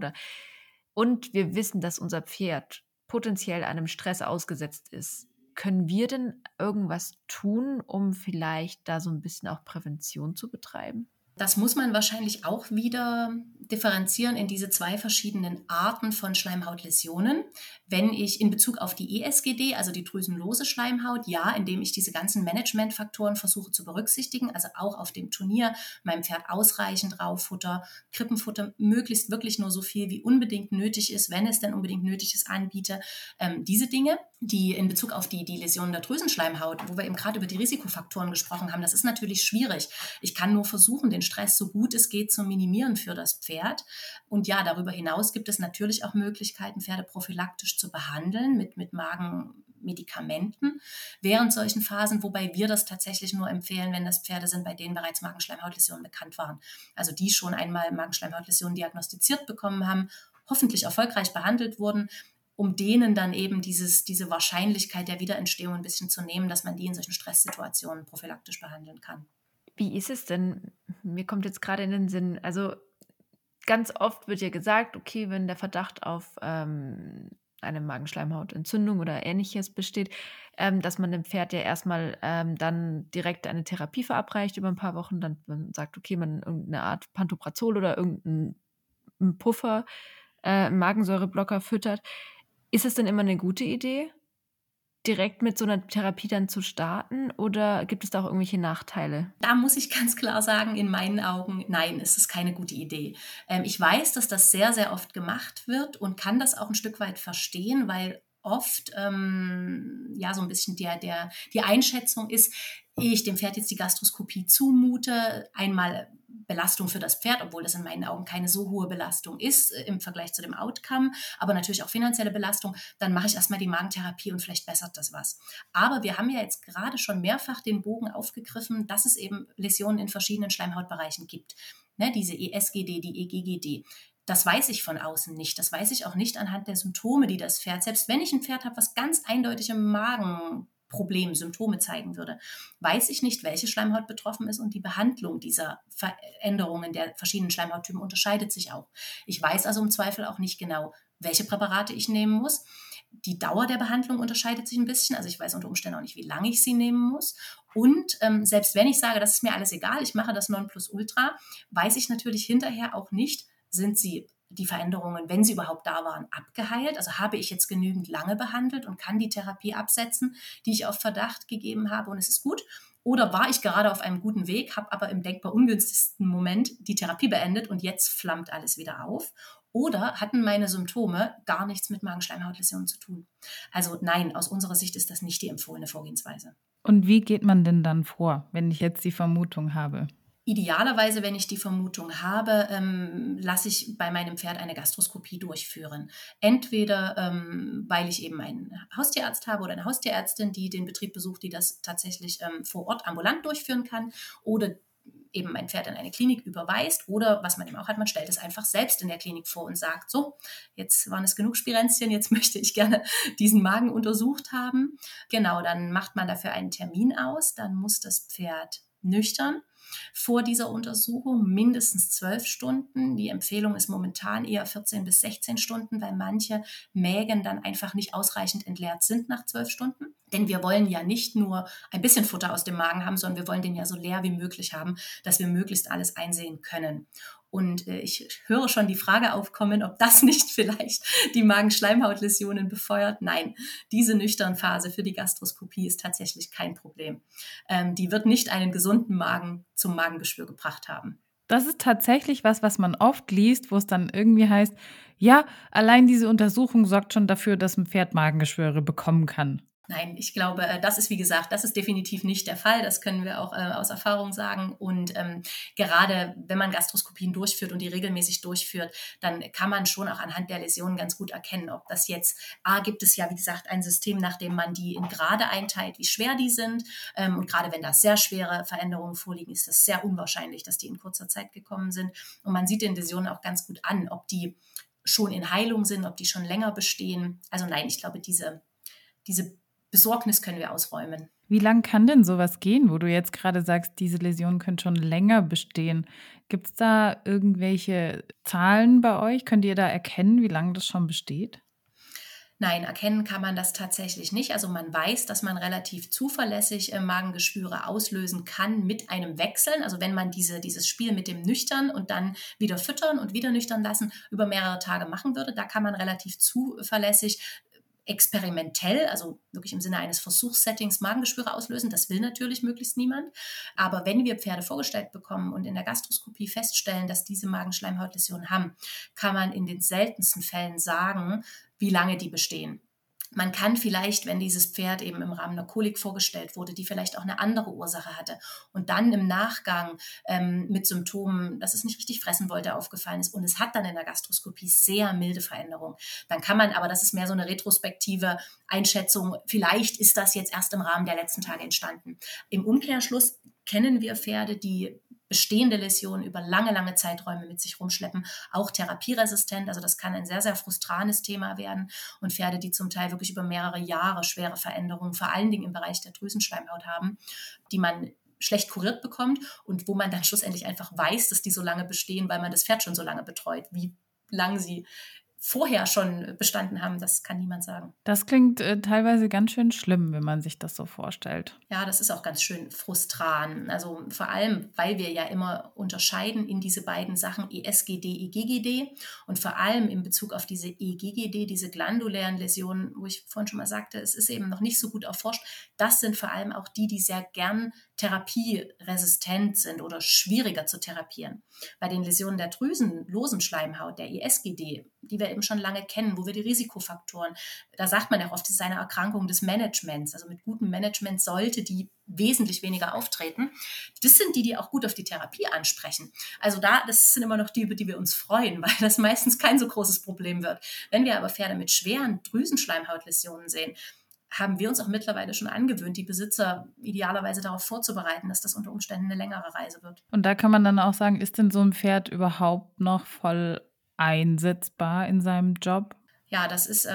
Und wir wissen, dass unser Pferd potenziell einem Stress ausgesetzt ist. Können wir denn irgendwas tun, um vielleicht da so ein bisschen auch Prävention zu betreiben? Das muss man wahrscheinlich auch wieder differenzieren in diese 2 verschiedenen Arten von Schleimhautläsionen. Wenn ich in Bezug auf die ESGD, also die drüsenlose Schleimhaut, ja, indem ich diese ganzen Managementfaktoren versuche zu berücksichtigen, also auch auf dem Turnier meinem Pferd ausreichend Rauffutter, Krippenfutter, möglichst wirklich nur so viel wie unbedingt nötig ist, wenn es denn unbedingt nötig ist, anbiete. Diese Dinge, die in Bezug auf die Läsionen der Drüsenschleimhaut, wo wir eben gerade über die Risikofaktoren gesprochen haben, das ist natürlich schwierig. Ich kann nur versuchen, den Stress so gut es geht zu minimieren für das Pferd. Und ja, darüber hinaus gibt es natürlich auch Möglichkeiten, Pferde prophylaktisch zu behandeln mit Magenmedikamenten während solchen Phasen, wobei wir das tatsächlich nur empfehlen, wenn das Pferde sind, bei denen bereits Magenschleimhautläsionen bekannt waren. Also die schon einmal Magenschleimhautläsionen diagnostiziert bekommen haben, hoffentlich erfolgreich behandelt wurden, um denen dann eben diese Wahrscheinlichkeit der Wiederentstehung ein bisschen zu nehmen, dass man die in solchen Stresssituationen prophylaktisch behandeln kann. Wie ist es denn? Mir kommt jetzt gerade in den Sinn, also ganz oft wird ja gesagt, okay, wenn der Verdacht auf eine Magenschleimhautentzündung oder Ähnliches besteht, dass man dem Pferd ja erstmal dann direkt eine Therapie verabreicht über ein paar Wochen, dann man sagt, okay, man irgendeine Art Pantoprazol oder irgendeinen Puffer, Magensäureblocker füttert. Ist es denn immer eine gute Idee? direkt mit so einer Therapie dann zu starten oder gibt es da auch irgendwelche Nachteile? Da muss ich ganz klar sagen, in meinen Augen, nein, es ist keine gute Idee. Ich weiß, dass das sehr, sehr oft gemacht wird und kann das auch ein Stück weit verstehen, weil oft ja so ein bisschen die Einschätzung ist, ehe ich dem Pferd jetzt die Gastroskopie zumute, einmal Belastung für das Pferd, obwohl das in meinen Augen keine so hohe Belastung ist im Vergleich zu dem Outcome, aber natürlich auch finanzielle Belastung, dann mache ich erstmal die Magentherapie und vielleicht bessert das was. Aber wir haben ja jetzt gerade schon mehrfach den Bogen aufgegriffen, dass es eben Läsionen in verschiedenen Schleimhautbereichen gibt. Ne, diese ESGD, die EGGD. Das weiß ich von außen nicht. Das weiß ich auch nicht anhand der Symptome, die das Pferd, selbst wenn ich ein Pferd habe, was ganz eindeutig im Magenproblem Symptome zeigen würde, weiß ich nicht, welche Schleimhaut betroffen ist und die Behandlung dieser Veränderungen der verschiedenen Schleimhauttypen unterscheidet sich auch. Ich weiß also im Zweifel auch nicht genau, welche Präparate ich nehmen muss. Die Dauer der Behandlung unterscheidet sich ein bisschen. Also ich weiß unter Umständen auch nicht, wie lange ich sie nehmen muss. Und selbst wenn ich sage, das ist mir alles egal, ich mache das Nonplusultra, weiß ich natürlich hinterher auch nicht, sind die Veränderungen, wenn sie überhaupt da waren, abgeheilt? Also habe ich jetzt genügend lange behandelt und kann die Therapie absetzen, die ich auf Verdacht gegeben habe und es ist gut? Oder war ich gerade auf einem guten Weg, habe aber im denkbar ungünstigsten Moment die Therapie beendet und jetzt flammt alles wieder auf? Oder hatten meine Symptome gar nichts mit Magenschleimhautläsionen zu tun? Also nein, aus unserer Sicht ist das nicht die empfohlene Vorgehensweise. Und wie geht man denn dann vor, wenn ich jetzt die Vermutung habe? Idealerweise, wenn ich die Vermutung habe, lasse ich bei meinem Pferd eine Gastroskopie durchführen. Entweder, weil ich eben einen Haustierarzt habe oder eine Haustierärztin, die den Betrieb besucht, die das tatsächlich vor Ort ambulant durchführen kann, oder eben mein Pferd in eine Klinik überweist, oder was man eben auch hat, man stellt es einfach selbst in der Klinik vor und sagt, so, jetzt waren es genug Spirenzchen, jetzt möchte ich gerne diesen Magen untersucht haben. Genau, dann macht man dafür einen Termin aus, dann muss das Pferd nüchtern vor dieser Untersuchung, mindestens 12 Stunden. Die Empfehlung ist momentan eher 14 bis 16 Stunden, weil manche Mägen dann einfach nicht ausreichend entleert sind nach 12 Stunden. Denn wir wollen ja nicht nur ein bisschen Futter aus dem Magen haben, sondern wir wollen den ja so leer wie möglich haben, dass wir möglichst alles einsehen können. Und ich höre schon die Frage aufkommen, ob das nicht vielleicht die Magenschleimhautläsionen befeuert. Nein, diese Nüchternphase für die Gastroskopie ist tatsächlich kein Problem. Die wird nicht einen gesunden Magen zum Magengeschwür gebracht haben. Das ist tatsächlich was man oft liest, wo es dann irgendwie heißt, ja, allein diese Untersuchung sorgt schon dafür, dass ein Pferd Magengeschwüre bekommen kann. Nein, ich glaube, das ist, wie gesagt, das ist definitiv nicht der Fall. Das können wir auch aus Erfahrung sagen. Und gerade wenn man Gastroskopien durchführt und die regelmäßig durchführt, dann kann man schon auch anhand der Läsionen ganz gut erkennen, ob das jetzt, gibt es ja, wie gesagt, ein System, nach dem man die in Grade einteilt, wie schwer die sind. Und gerade wenn da sehr schwere Veränderungen vorliegen, ist es sehr unwahrscheinlich, dass die in kurzer Zeit gekommen sind. Und man sieht den Läsionen auch ganz gut an, ob die schon in Heilung sind, ob die schon länger bestehen. Also nein, ich glaube, diese Besorgnis können wir ausräumen. Wie lang kann denn sowas gehen, wo du jetzt gerade sagst, diese Läsion könnte schon länger bestehen? Gibt es da irgendwelche Zahlen bei euch? Könnt ihr da erkennen, wie lange das schon besteht? Nein, erkennen kann man das tatsächlich nicht. Also man weiß, dass man relativ zuverlässig Magengeschwüre auslösen kann mit einem Wechseln. Also wenn man dieses Spiel mit dem Nüchtern und dann wieder füttern und wieder nüchtern lassen über mehrere Tage machen würde, da kann man relativ zuverlässig experimentell, also wirklich im Sinne eines Versuchssettings Magengeschwüre auslösen. Das will natürlich möglichst niemand. Aber wenn wir Pferde vorgestellt bekommen und in der Gastroskopie feststellen, dass diese Magenschleimhautläsionen haben, kann man in den seltensten Fällen sagen, wie lange die bestehen. Man kann vielleicht, wenn dieses Pferd eben im Rahmen einer Kolik vorgestellt wurde, die vielleicht auch eine andere Ursache hatte und dann im Nachgang mit Symptomen, dass es nicht richtig fressen wollte, aufgefallen ist und es hat dann in der Gastroskopie sehr milde Veränderungen, dann kann man, aber das ist mehr so eine retrospektive Einschätzung, vielleicht ist das jetzt erst im Rahmen der letzten Tage entstanden. Im Umkehrschluss kennen wir Pferde, die bestehende Läsionen über lange, lange Zeiträume mit sich rumschleppen, auch therapieresistent. Also das kann ein sehr, sehr frustranes Thema werden. Und Pferde, die zum Teil wirklich über mehrere Jahre schwere Veränderungen, vor allen Dingen im Bereich der Drüsenschleimhaut haben, die man schlecht kuriert bekommt und wo man dann schlussendlich einfach weiß, dass die so lange bestehen, weil man das Pferd schon so lange betreut, wie lang sie vorher schon bestanden haben, das kann niemand sagen. Das klingt teilweise ganz schön schlimm, wenn man sich das so vorstellt. Ja, das ist auch ganz schön frustran. Also vor allem, weil wir ja immer unterscheiden in diese beiden Sachen ESGD, EGGD und vor allem in Bezug auf diese EGGD, diese glandulären Läsionen, wo ich vorhin schon mal sagte, es ist eben noch nicht so gut erforscht. Das sind vor allem auch die sehr gern therapieresistent sind oder schwieriger zu therapieren. Bei den Läsionen der drüsenlosen Schleimhaut, der ESGD, die wir eben schon lange kennen, wo wir die Risikofaktoren, da sagt man ja auch oft, es ist eine Erkrankung des Managements. Also mit gutem Management sollte die wesentlich weniger auftreten. Das sind die auch gut auf die Therapie ansprechen. Also das sind immer noch die, über die wir uns freuen, weil das meistens kein so großes Problem wird. Wenn wir aber Pferde mit schweren Drüsenschleimhautläsionen sehen, haben wir uns auch mittlerweile schon angewöhnt, die Besitzer idealerweise darauf vorzubereiten, dass das unter Umständen eine längere Reise wird. Und da kann man dann auch sagen, ist denn so ein Pferd überhaupt noch voll einsetzbar in seinem Job? Ja, das ist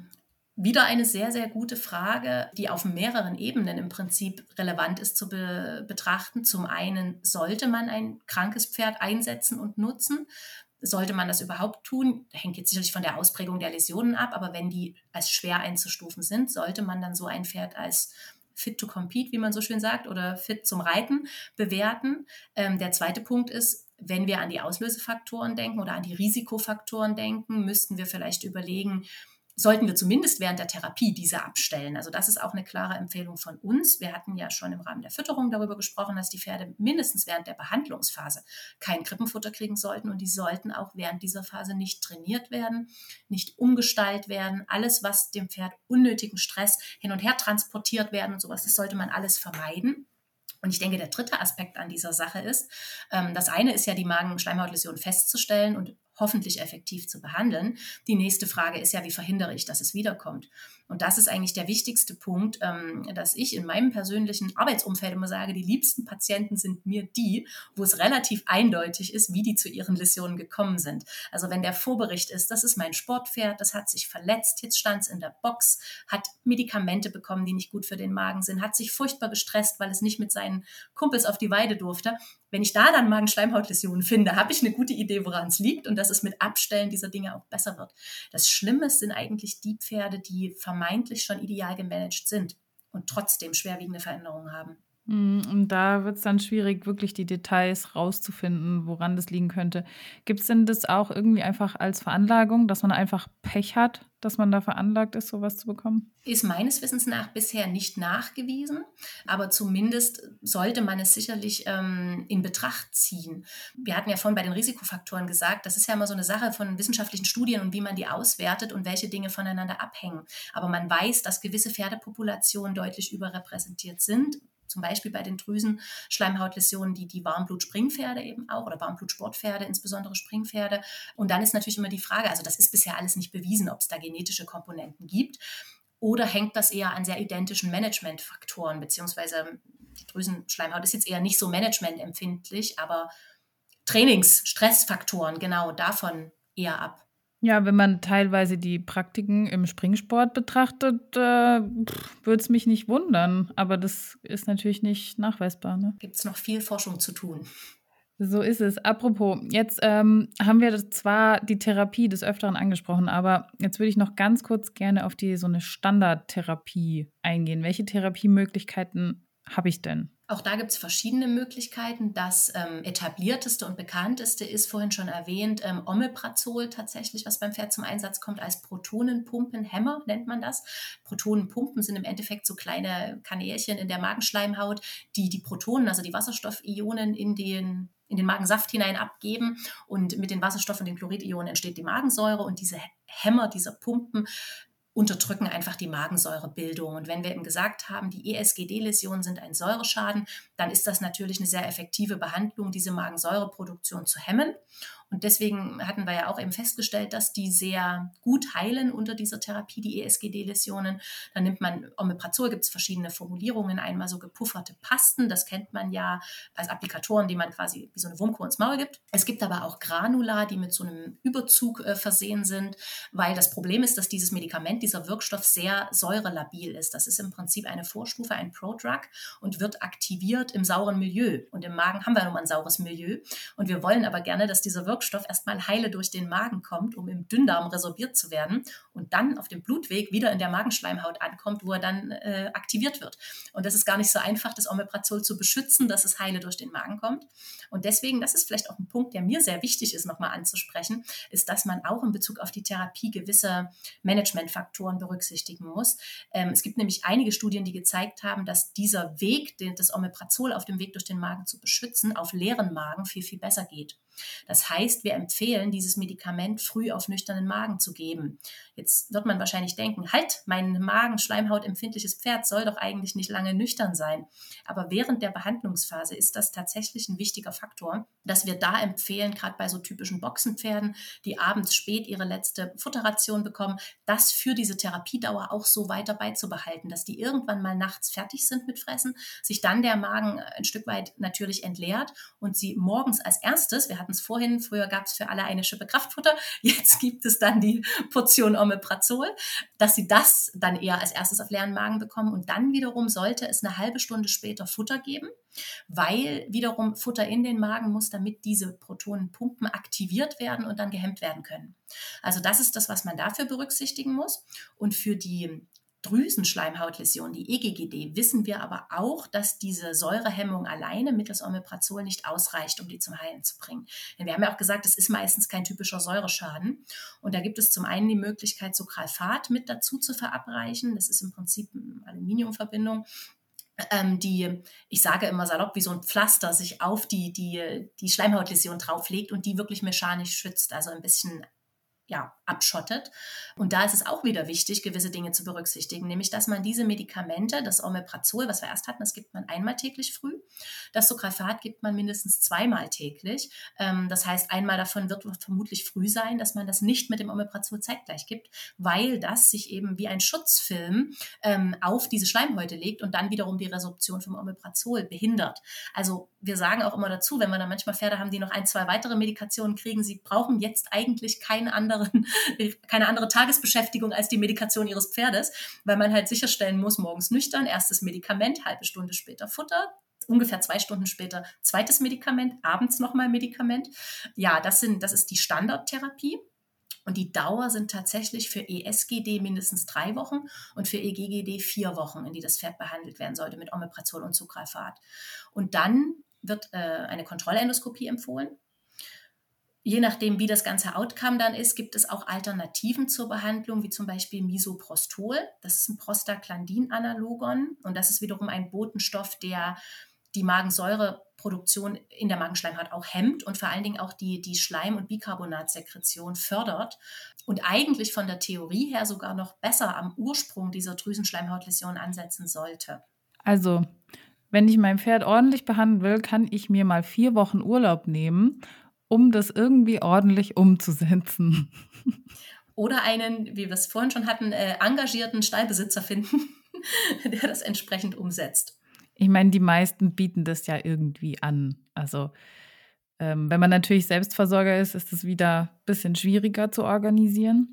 wieder eine sehr, sehr gute Frage, die auf mehreren Ebenen im Prinzip relevant ist zu betrachten. Zum einen sollte man ein krankes Pferd einsetzen und nutzen. Sollte man das überhaupt tun? Hängt jetzt sicherlich von der Ausprägung der Läsionen ab, aber wenn die als schwer einzustufen sind, sollte man dann so ein Pferd als fit to compete, wie man so schön sagt, oder fit zum Reiten bewerten. Der zweite Punkt ist, wenn wir an die Auslösefaktoren denken oder an die Risikofaktoren denken, müssten wir vielleicht überlegen, sollten wir zumindest während der Therapie diese abstellen. Also das ist auch eine klare Empfehlung von uns. Wir hatten ja schon im Rahmen der Fütterung darüber gesprochen, dass die Pferde mindestens während der Behandlungsphase kein Krippenfutter kriegen sollten und die sollten auch während dieser Phase nicht trainiert werden, nicht umgestallt werden. Alles, was dem Pferd unnötigen Stress hin und her transportiert werden und sowas, das sollte man alles vermeiden. Und ich denke, der dritte Aspekt an dieser Sache ist, das eine ist ja, die Magenschleimhautläsion festzustellen und hoffentlich effektiv zu behandeln. Die nächste Frage ist ja, wie verhindere ich, dass es wiederkommt? Und das ist eigentlich der wichtigste Punkt, dass ich in meinem persönlichen Arbeitsumfeld immer sage, die liebsten Patienten sind mir die, wo es relativ eindeutig ist, wie die zu ihren Läsionen gekommen sind. Also wenn der Vorbericht ist, das ist mein Sportpferd, das hat sich verletzt, jetzt stand es in der Box, hat Medikamente bekommen, die nicht gut für den Magen sind, hat sich furchtbar gestresst, weil es nicht mit seinen Kumpels auf die Weide durfte. Wenn ich da dann Magenschleimhautläsionen finde, habe ich eine gute Idee, woran es liegt und dass es mit Abstellen dieser Dinge auch besser wird. Das Schlimme sind eigentlich die Pferde, die vermeintlich schon ideal gemanagt sind und trotzdem schwerwiegende Veränderungen haben. Und da wird es dann schwierig, wirklich die Details rauszufinden, woran das liegen könnte. Gibt es denn das auch irgendwie einfach als Veranlagung, dass man einfach Pech hat, dass man da veranlagt ist, sowas zu bekommen? Ist meines Wissens nach bisher nicht nachgewiesen, aber zumindest sollte man es sicherlich in Betracht ziehen. Wir hatten ja vorhin bei den Risikofaktoren gesagt, das ist ja immer so eine Sache von wissenschaftlichen Studien und wie man die auswertet und welche Dinge voneinander abhängen. Aber man weiß, dass gewisse Pferdepopulationen deutlich überrepräsentiert sind. Zum Beispiel bei den Drüsenschleimhautläsionen, die Warmblut-Springpferde eben auch oder Warmblut-Sportpferde, insbesondere Springpferde. Und dann ist natürlich immer die Frage, also das ist bisher alles nicht bewiesen, ob es da genetische Komponenten gibt. Oder hängt das eher an sehr identischen Managementfaktoren, beziehungsweise die Drüsenschleimhaut ist jetzt eher nicht so managementempfindlich, aber Stressfaktoren, genau davon eher ab. Ja, wenn man teilweise die Praktiken im Springsport betrachtet, würde es mich nicht wundern. Aber das ist natürlich nicht nachweisbar. Ne? Gibt es noch viel Forschung zu tun. So ist es. Apropos, jetzt haben wir zwar die Therapie des Öfteren angesprochen, aber jetzt würde ich noch ganz kurz gerne auf so eine Standardtherapie eingehen. Welche Therapiemöglichkeiten habe ich denn? Auch da gibt es verschiedene Möglichkeiten. Das etablierteste und bekannteste ist vorhin schon erwähnt, Omeprazol tatsächlich, was beim Pferd zum Einsatz kommt als Protonenpumpenhemmer, nennt man das. Protonenpumpen sind im Endeffekt so kleine Kanälchen in der Magenschleimhaut, die Protonen, also die Wasserstoffionen in den Magensaft hinein abgeben und mit den Wasserstoff- und den Chloridionen entsteht die Magensäure und diese Hämmer, dieser Pumpen, unterdrücken einfach die Magensäurebildung. Und wenn wir eben gesagt haben, die ESGD-Läsionen sind ein Säureschaden, dann ist das natürlich eine sehr effektive Behandlung, diese Magensäureproduktion zu hemmen. Und deswegen hatten wir ja auch eben festgestellt, dass die sehr gut heilen unter dieser Therapie, die ESGD-Läsionen. Dann nimmt man Omeprazol, gibt es verschiedene Formulierungen, einmal so gepufferte Pasten, das kennt man ja als Applikatoren, die man quasi wie so eine Wurmkur ins Maul gibt. Es gibt aber auch Granula, die mit so einem Überzug versehen sind, weil das Problem ist, dass dieses Medikament, dieser Wirkstoff sehr säurelabil ist. Das ist im Prinzip eine Vorstufe, ein Prodrug und wird aktiviert im sauren Milieu. Und im Magen haben wir nun mal ein saures Milieu. Und wir wollen aber gerne, dass dieser Wirkstoff Wirkstoff erstmal heile durch den Magen kommt, um im Dünndarm resorbiert zu werden und dann auf dem Blutweg wieder in der Magenschleimhaut ankommt, wo er dann aktiviert wird. Und das ist gar nicht so einfach, das Omeprazol zu beschützen, dass es heile durch den Magen kommt. Und deswegen, das ist vielleicht auch ein Punkt, der mir sehr wichtig ist, nochmal anzusprechen, ist, dass man auch in Bezug auf die Therapie gewisse Managementfaktoren berücksichtigen muss. Es gibt nämlich einige Studien, die gezeigt haben, dass dieser Weg, das Omeprazol auf dem Weg durch den Magen zu beschützen, auf leeren Magen viel, viel besser geht. Das heißt, wir empfehlen, dieses Medikament früh auf nüchternen Magen zu geben. Jetzt wird man wahrscheinlich denken, halt, mein magenschleimhautempfindliches Pferd soll doch eigentlich nicht lange nüchtern sein. Aber während der Behandlungsphase ist das tatsächlich ein wichtiger Faktor, dass wir da empfehlen, gerade bei so typischen Boxenpferden, die abends spät ihre letzte Futterration bekommen, das für diese Therapiedauer auch so weiter beizubehalten, dass die irgendwann mal nachts fertig sind mit Fressen, sich dann der Magen ein Stück weit natürlich entleert und sie morgens als erstes, wir hatten es vorhin, früher gab es für alle eine Schippe Kraftfutter, jetzt gibt es dann die Portion Omeprazol, dass sie das dann eher als erstes auf leeren Magen bekommen und dann wiederum sollte es eine halbe Stunde später Futter geben, weil wiederum Futter in den Magen muss, damit diese Protonenpumpen aktiviert werden und dann gehemmt werden können. Also das ist das, was man dafür berücksichtigen muss. Und für die Drüsenschleimhautläsion, die EGGD, wissen wir aber auch, dass diese Säurehemmung alleine mittels Omeprazol nicht ausreicht, um die zum Heilen zu bringen. Denn wir haben ja auch gesagt, es ist meistens kein typischer Säureschaden. Und da gibt es zum einen die Möglichkeit, Sucralfat mit dazu zu verabreichen. Das ist im Prinzip eine Aluminiumverbindung, die, ich sage immer salopp, wie so ein Pflaster sich auf die Schleimhautläsion drauflegt und die wirklich mechanisch schützt, also ein bisschen abschottet. Und da ist es auch wieder wichtig, gewisse Dinge zu berücksichtigen, nämlich, dass man diese Medikamente, das Omeprazol, was wir erst hatten, das gibt man einmal täglich früh. Das Sucralfat gibt man mindestens zweimal täglich. Das heißt, einmal davon wird vermutlich früh sein, dass man das nicht mit dem Omeprazol zeitgleich gibt, weil das sich eben wie ein Schutzfilm auf diese Schleimhäute legt und dann wiederum die Resorption vom Omeprazol behindert. Also wir sagen auch immer dazu, wenn wir dann manchmal Pferde haben, die noch 1, 2 weitere Medikationen kriegen, sie brauchen jetzt eigentlich keine andere Tagesbeschäftigung als die Medikation ihres Pferdes, weil man halt sicherstellen muss, morgens nüchtern, erstes Medikament, halbe Stunde später Futter, ungefähr 2 Stunden später zweites Medikament, abends nochmal Medikament. Ja, das ist die Standardtherapie. Und die Dauer sind tatsächlich für ESGD mindestens 3 Wochen und für EGGD 4 Wochen, in die das Pferd behandelt werden sollte mit Omeprazol und Sucralfat. Und dann wird eine Kontrollendoskopie empfohlen. Je nachdem, wie das ganze Outcome dann ist, gibt es auch Alternativen zur Behandlung, wie zum Beispiel Misoprostol. Das ist ein Prostaglandin-Analogon und das ist wiederum ein Botenstoff, der die Magensäureproduktion in der Magenschleimhaut auch hemmt und vor allen Dingen auch die Schleim- und Bicarbonatsekretion fördert und eigentlich von der Theorie her sogar noch besser am Ursprung dieser Drüsenschleimhautläsion ansetzen sollte. Also, wenn ich mein Pferd ordentlich behandeln will, kann ich mir mal 4 Wochen Urlaub nehmen, um das irgendwie ordentlich umzusetzen. Oder einen, wie wir es vorhin schon hatten, engagierten Stallbesitzer finden, der das entsprechend umsetzt. Ich meine, die meisten bieten das ja irgendwie an. Also wenn man natürlich Selbstversorger ist, ist es wieder ein bisschen schwieriger zu organisieren.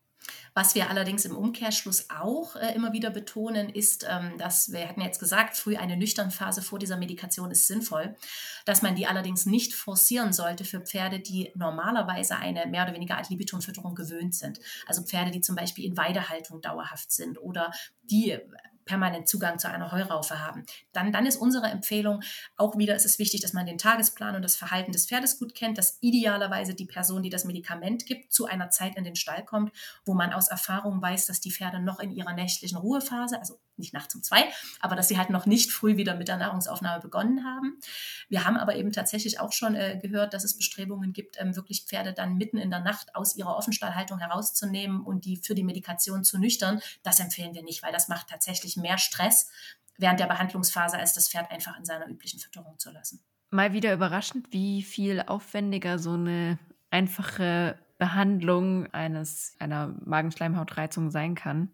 Was wir allerdings im Umkehrschluss auch immer wieder betonen, ist, dass wir hatten jetzt gesagt, früh eine Nüchternphase vor dieser Medikation ist sinnvoll, dass man die allerdings nicht forcieren sollte für Pferde, die normalerweise eine mehr oder weniger Ad libitum-Fütterung gewöhnt sind. Also Pferde, die zum Beispiel in Weidehaltung dauerhaft sind oder die permanent Zugang zu einer Heuraufe haben. Dann ist unsere Empfehlung auch wieder, es ist wichtig, dass man den Tagesplan und das Verhalten des Pferdes gut kennt, dass idealerweise die Person, die das Medikament gibt, zu einer Zeit in den Stall kommt, wo man aus Erfahrung weiß, dass die Pferde noch in ihrer nächtlichen Ruhephase, also nicht nachts um 2, aber dass sie halt noch nicht früh wieder mit der Nahrungsaufnahme begonnen haben. Wir haben aber eben tatsächlich auch schon gehört, dass es Bestrebungen gibt, wirklich Pferde dann mitten in der Nacht aus ihrer Offenstallhaltung herauszunehmen und die für die Medikation zu nüchtern. Das empfehlen wir nicht, weil das macht tatsächlich mehr Stress während der Behandlungsphase, als das Pferd einfach in seiner üblichen Fütterung zu lassen. Mal wieder überraschend, wie viel aufwendiger so eine einfache Behandlung einer Magenschleimhautreizung sein kann.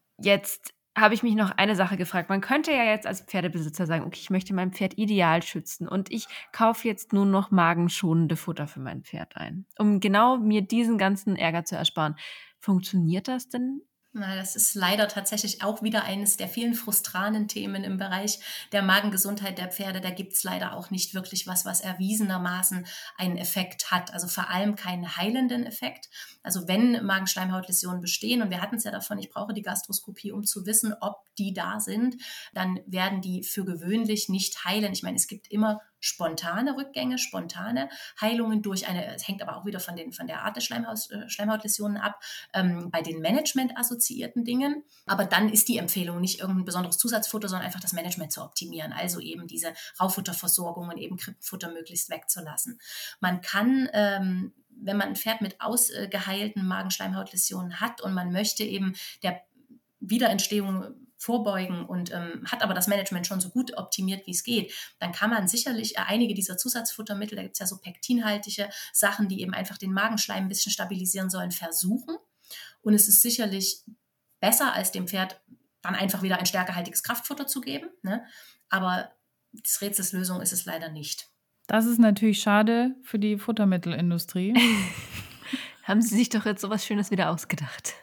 Jetzt habe ich mich noch eine Sache gefragt. Man könnte ja jetzt als Pferdebesitzer sagen, okay, ich möchte mein Pferd ideal schützen und ich kaufe jetzt nur noch magenschonende Futter für mein Pferd ein, um genau mir diesen ganzen Ärger zu ersparen. Funktioniert das denn Na, das ist leider tatsächlich auch wieder eines der vielen frustranen Themen im Bereich der Magengesundheit der Pferde. Da gibt es leider auch nicht wirklich was erwiesenermaßen einen Effekt hat. Also vor allem keinen heilenden Effekt. Also wenn Magenschleimhautläsionen bestehen, und wir hatten es ja davon, ich brauche die Gastroskopie, um zu wissen, ob die da sind, dann werden die für gewöhnlich nicht heilen. Ich meine, es gibt immer spontane Rückgänge, spontane Heilungen durch es hängt aber auch wieder von der Art der Schleimhautläsionen ab, bei den Management-assoziierten Dingen. Aber dann ist die Empfehlung nicht irgendein besonderes Zusatzfutter, sondern einfach das Management zu optimieren. Also eben diese Raufutterversorgung und eben Krippenfutter möglichst wegzulassen. Man kann, wenn man ein Pferd mit ausgeheilten Magenschleimhautläsionen hat und man möchte eben der Wiederentstehung vorbeugen und hat aber das Management schon so gut optimiert, wie es geht, dann kann man sicherlich einige dieser Zusatzfuttermittel, da gibt es ja so pektinhaltige Sachen, die eben einfach den Magenschleim ein bisschen stabilisieren sollen, versuchen. Und es ist sicherlich besser, als dem Pferd dann einfach wieder ein stärkehaltiges Kraftfutter zu geben. Ne? Aber das Rätselslösung ist es leider nicht. Das ist natürlich schade für die Futtermittelindustrie. Haben Sie sich doch jetzt sowas Schönes wieder ausgedacht.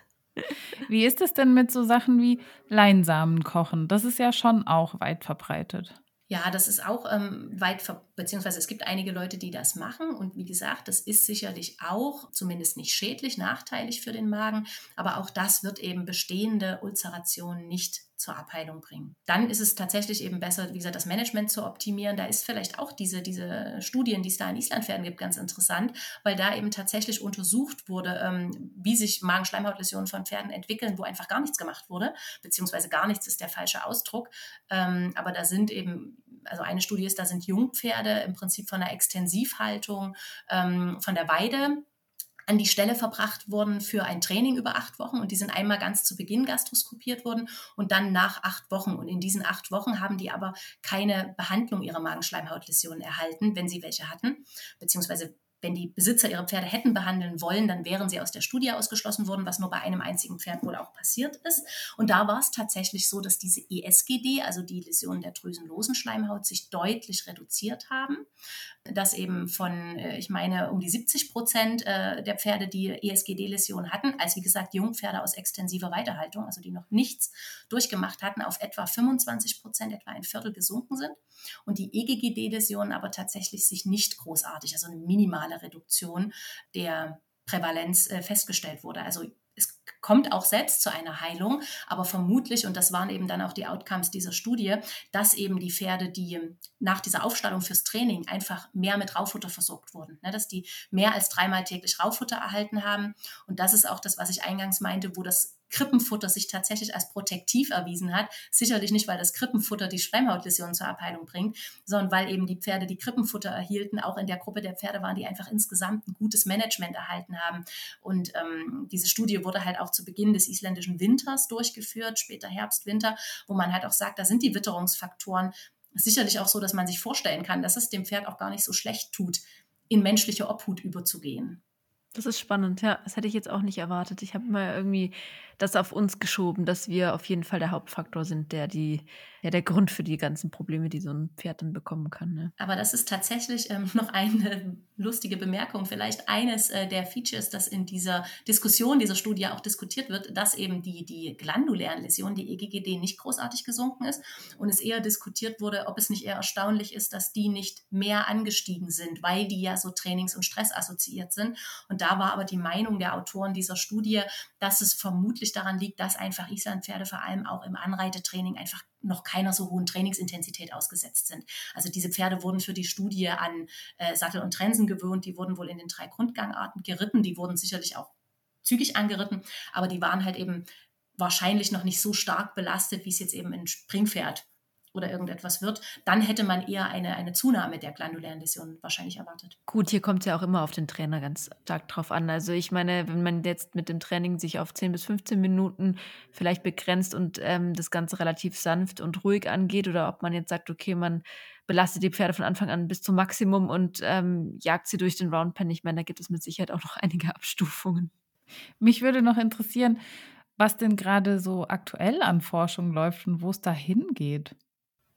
Wie ist es denn mit so Sachen wie Leinsamen kochen? Das ist ja schon auch weit verbreitet. Ja, das ist auch beziehungsweise es gibt einige Leute, die das machen. Und wie gesagt, das ist sicherlich auch zumindest nicht schädlich, nachteilig für den Magen. Aber auch das wird eben bestehende Ulcerationen nicht zur Abheilung bringen. Dann ist es tatsächlich eben besser, wie gesagt, das Management zu optimieren. Da ist vielleicht auch diese Studien, die es da in Islandpferden gibt, ganz interessant, weil da eben tatsächlich untersucht wurde, wie sich Magenschleimhautläsionen von Pferden entwickeln, wo einfach gar nichts gemacht wurde, beziehungsweise gar nichts ist der falsche Ausdruck. Aber da sind eben, also eine Studie ist, da sind Jungpferde im Prinzip von der Extensivhaltung von der Weide an die Stelle verbracht worden für ein Training über 8 Wochen und die sind einmal ganz zu Beginn gastroskopiert worden und dann nach 8 Wochen. Und in diesen 8 Wochen haben die aber keine Behandlung ihrer Magenschleimhautläsionen erhalten, wenn sie welche hatten, beziehungsweise wenn die Besitzer ihre Pferde hätten behandeln wollen, dann wären sie aus der Studie ausgeschlossen worden, was nur bei einem einzigen Pferd wohl auch passiert ist. Und da war es tatsächlich so, dass diese ESGD, also die Läsionen der drüsenlosen Schleimhaut, sich deutlich reduziert haben. Dass eben von, ich meine, um die 70% der Pferde, die ESGD-Läsionen hatten, als wie gesagt Jungpferde aus extensiver Weiterhaltung, also die noch nichts durchgemacht hatten, auf etwa 25%, etwa ein Viertel gesunken sind. Und die EGGD-Läsionen aber tatsächlich sich nicht großartig, also eine minimale Reduktion der Prävalenz festgestellt wurde. Also es kommt auch selbst zu einer Heilung, aber vermutlich, und das waren eben dann auch die Outcomes dieser Studie, dass eben die Pferde, die nach dieser Aufstallung fürs Training einfach mehr mit Rauffutter versorgt wurden, ne, dass die mehr als 3-mal täglich Rauffutter erhalten haben. Und das ist auch das, was ich eingangs meinte, wo das Krippenfutter sich tatsächlich als protektiv erwiesen hat. Sicherlich nicht, weil das Krippenfutter die Schleimhautläsionen zur Abheilung bringt, sondern weil eben die Pferde, die Krippenfutter erhielten, auch in der Gruppe der Pferde waren, die einfach insgesamt ein gutes Management erhalten haben. Und diese Studie wurde halt auch zu Beginn des isländischen Winters durchgeführt, später Herbst, Winter, wo man halt auch sagt, da sind die Witterungsfaktoren sicherlich auch so, dass man sich vorstellen kann, dass es dem Pferd auch gar nicht so schlecht tut, in menschliche Obhut überzugehen. Das ist spannend, ja. Das hätte ich jetzt auch nicht erwartet. Ich habe mal irgendwie das auf uns geschoben, dass wir auf jeden Fall der Hauptfaktor sind, der Grund für die ganzen Probleme, die so ein Pferd dann bekommen kann. Ne? Aber das ist tatsächlich noch eine lustige Bemerkung. Vielleicht eines der Features, das in dieser Diskussion, dieser Studie auch diskutiert wird, dass eben die glandulären Läsionen, die EGGD, nicht großartig gesunken ist und es eher diskutiert wurde, ob es nicht eher erstaunlich ist, dass die nicht mehr angestiegen sind, weil die ja so trainings- und stressassoziiert sind. Und da war aber die Meinung der Autoren dieser Studie, dass es vermutlich daran liegt, dass einfach Islandpferde vor allem auch im Anreitetraining einfach noch keiner so hohen Trainingsintensität ausgesetzt sind. Also diese Pferde wurden für die Studie an Sattel und Trensen gewöhnt, die wurden wohl in den 3 Grundgangarten geritten, die wurden sicherlich auch zügig angeritten, aber die waren halt eben wahrscheinlich noch nicht so stark belastet, wie es jetzt eben ein Springpferd oder irgendetwas wird, dann hätte man eher eine Zunahme der glandulären Läsionen wahrscheinlich erwartet. Gut, hier kommt es ja auch immer auf den Trainer ganz stark drauf an. Also ich meine, wenn man jetzt mit dem Training sich auf 10 bis 15 Minuten vielleicht begrenzt und das Ganze relativ sanft und ruhig angeht oder ob man jetzt sagt, okay, man belastet die Pferde von Anfang an bis zum Maximum und jagt sie durch den Roundpen. Ich meine, da gibt es mit Sicherheit auch noch einige Abstufungen. Mich würde noch interessieren, was denn gerade so aktuell an Forschung läuft und wo es da hingeht.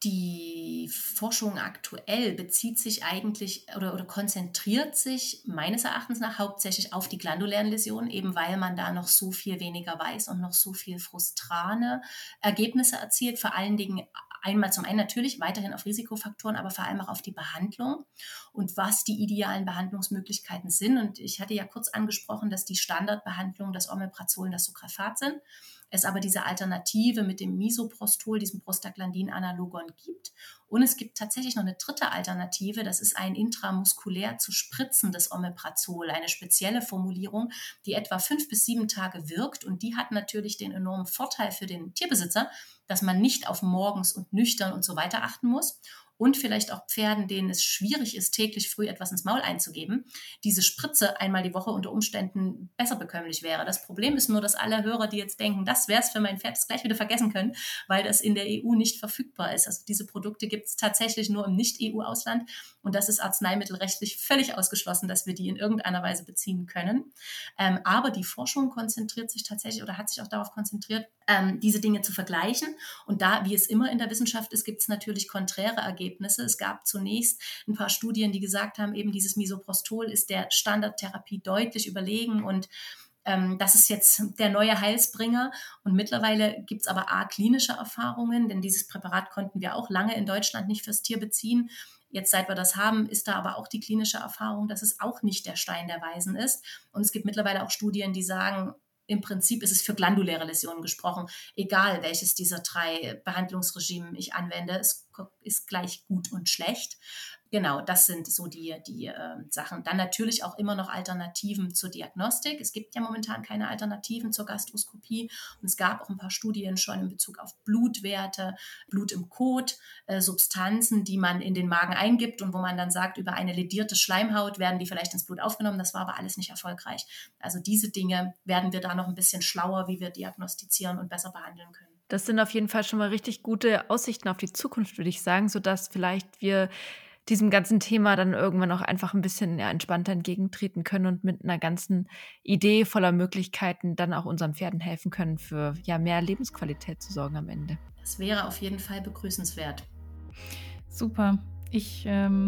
Die Forschung aktuell bezieht sich eigentlich oder konzentriert sich meines Erachtens nach hauptsächlich auf die glandulären Läsionen, eben weil man da noch so viel weniger weiß und noch so viel frustrane Ergebnisse erzielt. Vor allen Dingen zum einen natürlich weiterhin auf Risikofaktoren, aber vor allem auch auf die Behandlung und was die idealen Behandlungsmöglichkeiten sind. Und ich hatte ja kurz angesprochen, dass die Standardbehandlung das Omeprazol und das Sucralfat sind. Es aber diese Alternative mit dem Misoprostol, diesem Prostaglandin-Analogon gibt. Und es gibt tatsächlich noch eine dritte Alternative, das ist ein intramuskulär zu spritzendes Omeprazol, eine spezielle Formulierung, die etwa 5 bis 7 Tage wirkt. Und die hat natürlich den enormen Vorteil für den Tierbesitzer, dass man nicht auf morgens und nüchtern und so weiter achten muss. Und vielleicht auch Pferden, denen es schwierig ist, täglich früh etwas ins Maul einzugeben, diese Spritze einmal die Woche unter Umständen besser bekömmlich wäre. Das Problem ist nur, dass alle Hörer, die jetzt denken, das wäre es für mein Pferd, das gleich wieder vergessen können, weil das in der EU nicht verfügbar ist. Also diese Produkte gibt es tatsächlich nur im Nicht-EU-Ausland und das ist arzneimittelrechtlich völlig ausgeschlossen, dass wir die in irgendeiner Weise beziehen können. Aber die Forschung konzentriert sich tatsächlich oder hat sich auch darauf konzentriert, diese Dinge zu vergleichen. Und da, wie es immer in der Wissenschaft ist, gibt es natürlich konträre Ergebnisse. Es gab zunächst ein paar Studien, die gesagt haben, eben dieses Misoprostol ist der Standardtherapie deutlich überlegen und das ist jetzt der neue Heilsbringer. Und mittlerweile gibt es aber klinische Erfahrungen, denn dieses Präparat konnten wir auch lange in Deutschland nicht fürs Tier beziehen. Jetzt, seit wir das haben, ist da aber auch die klinische Erfahrung, dass es auch nicht der Stein der Weisen ist. Und es gibt mittlerweile auch Studien, die sagen, im Prinzip ist es für glanduläre Läsionen gesprochen. Egal, welches dieser 3 Behandlungsregime ich anwende, es ist gleich gut und schlecht. Genau, das sind so die Sachen. Dann natürlich auch immer noch Alternativen zur Diagnostik. Es gibt ja momentan keine Alternativen zur Gastroskopie. Und es gab auch ein paar Studien schon in Bezug auf Blutwerte, Blut im Kot, Substanzen, die man in den Magen eingibt und wo man dann sagt, über eine ledierte Schleimhaut werden die vielleicht ins Blut aufgenommen. Das war aber alles nicht erfolgreich. Also diese Dinge werden wir da noch ein bisschen schlauer, wie wir diagnostizieren und besser behandeln können. Das sind auf jeden Fall schon mal richtig gute Aussichten auf die Zukunft, würde ich sagen, sodass vielleicht wir diesem ganzen Thema dann irgendwann auch einfach ein bisschen entspannter entgegentreten können und mit einer ganzen Idee voller Möglichkeiten dann auch unseren Pferden helfen können, für mehr Lebensqualität zu sorgen am Ende. Das wäre auf jeden Fall begrüßenswert. Super. Ich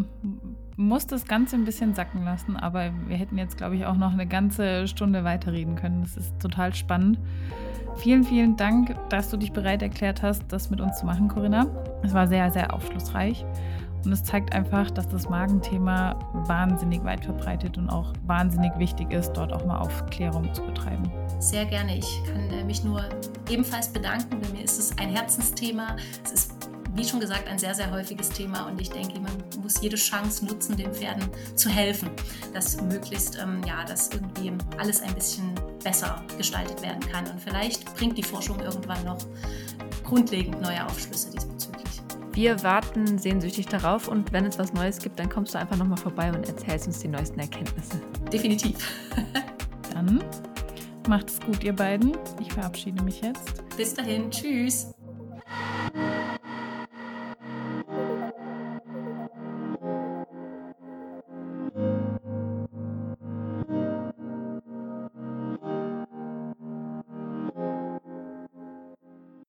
muss das Ganze ein bisschen sacken lassen, aber wir hätten jetzt, glaube ich, auch noch eine ganze Stunde weiterreden können. Das ist total spannend. Vielen, vielen Dank, dass du dich bereit erklärt hast, das mit uns zu machen, Corinna. Es war sehr, sehr aufschlussreich. Und es zeigt einfach, dass das Magenthema wahnsinnig weit verbreitet und auch wahnsinnig wichtig ist, dort auch mal Aufklärung zu betreiben. Sehr gerne. Ich kann mich nur ebenfalls bedanken. Bei mir ist es ein Herzensthema. Es ist, wie schon gesagt, ein sehr, sehr häufiges Thema. Und ich denke, man muss jede Chance nutzen, den Pferden zu helfen, dass möglichst dass irgendwie alles ein bisschen besser gestaltet werden kann. Und vielleicht bringt die Forschung irgendwann noch grundlegend neue Aufschlüsse diesbezüglich. Wir warten sehnsüchtig darauf und wenn es was Neues gibt, dann kommst du einfach nochmal vorbei und erzählst uns die neuesten Erkenntnisse. Definitiv. Dann macht es gut, ihr beiden. Ich verabschiede mich jetzt. Bis dahin. Tschüss.